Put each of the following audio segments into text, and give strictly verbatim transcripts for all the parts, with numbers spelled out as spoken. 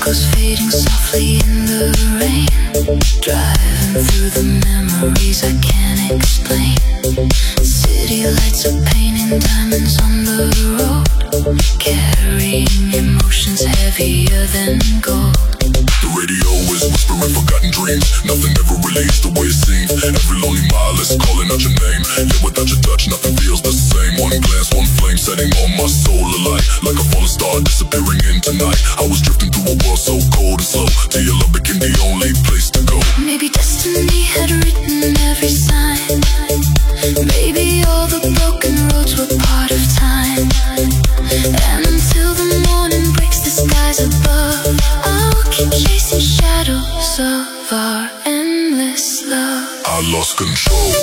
echoes fading softly in the rain. Driving through the memories I can't explain. City lights are painting diamonds on the road, carrying emotions heavier than gold. The radio is whispering forgotten dreams. Nothing ever really is the way it seems. Every lonely mile is calling out your name. Yet without your touch, nothing feels the same. One glance, one flame, setting all my soul alight. Like a falling star disappearing into night. I was drifting through a world so cold and slow, till your love became the only place to go. Maybe destiny had written every sign. Maybe all the broken roads were part of time. And until the morning breaks the skies above, I'll keep chasing shadows of our endless love. I lost control.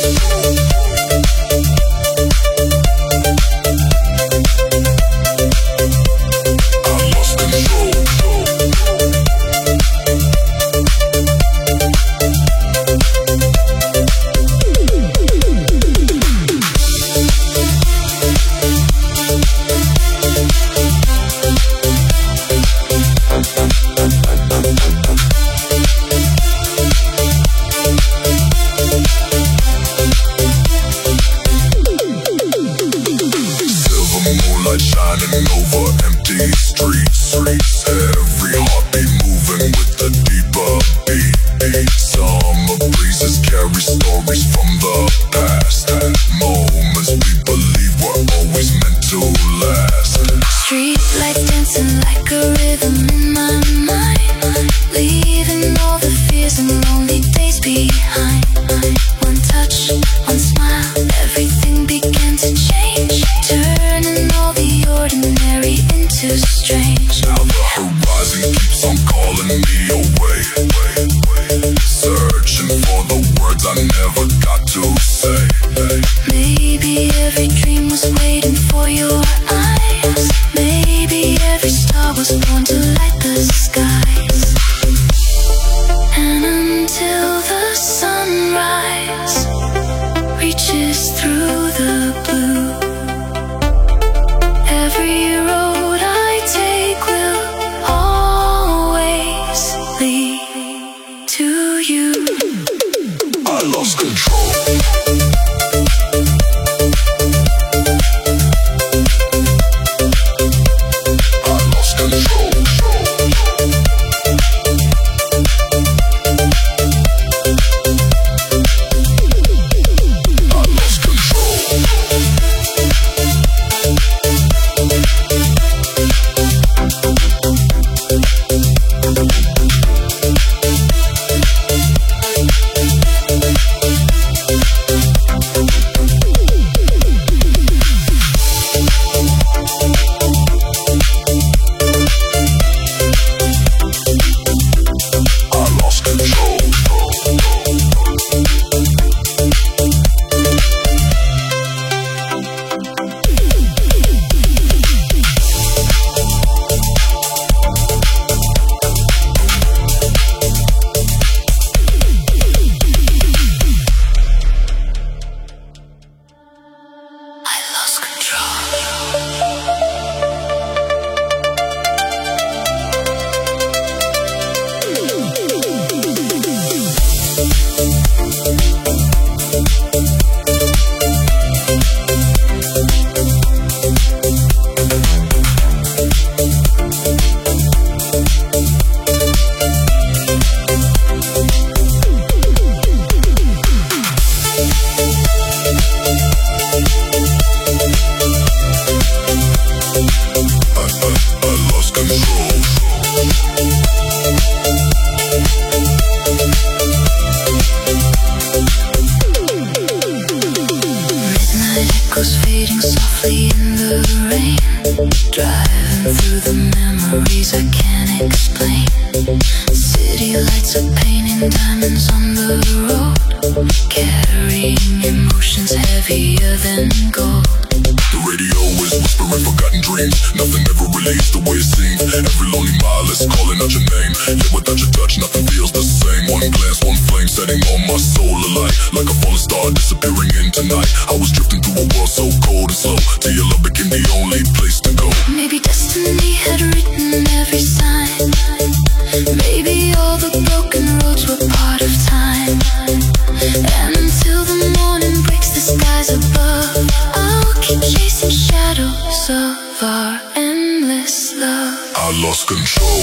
Disappearing into night. I was drifting through a world so cold and slow, till your love became the only place to go. Maybe destiny had written every sign. Maybe all the broken roads were part of time. And until the morning breaks the skies above, I'll keep chasing shadows of our endless love. I lost control.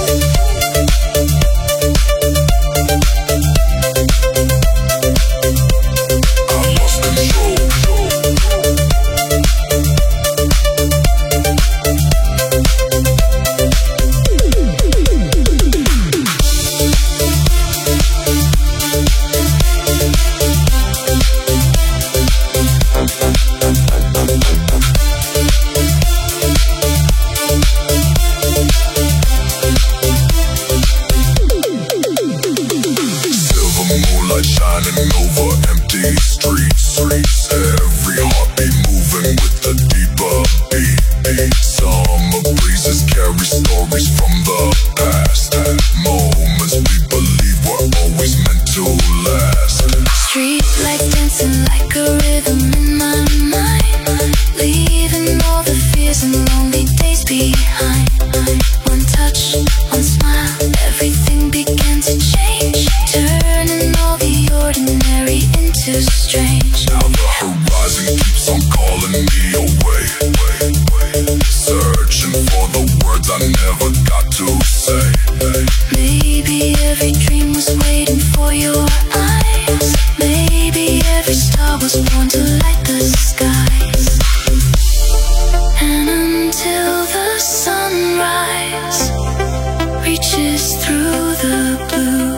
Shining over empty streets, every heartbeat moving with a deeper beat. Summer breezes carry stories from the past, moments we believe were always meant to last. Street lights dancing like a rhythm in my mind, leaving all the fears and lonely days behind. One touch, one smile, everything began to change, turning all the ordinary into strange. Now the horizon keeps on calling me away, searching for the words I never got to say. Maybe every dream was waiting for your eyes. Maybe every star was born to light the skies. And until the sunrise reaches through the blue,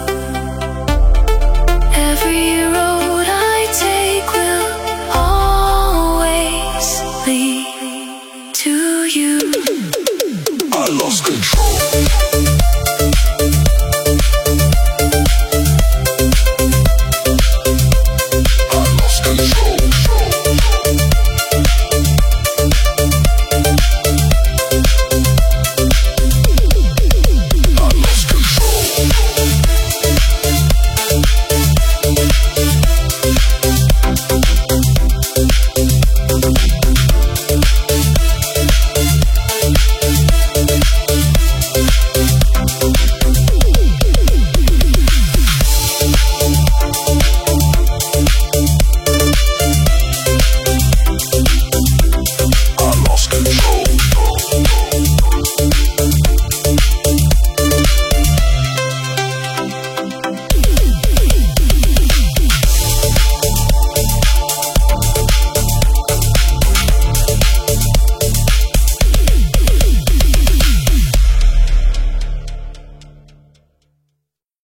every road I take will always lead to you. I lost control.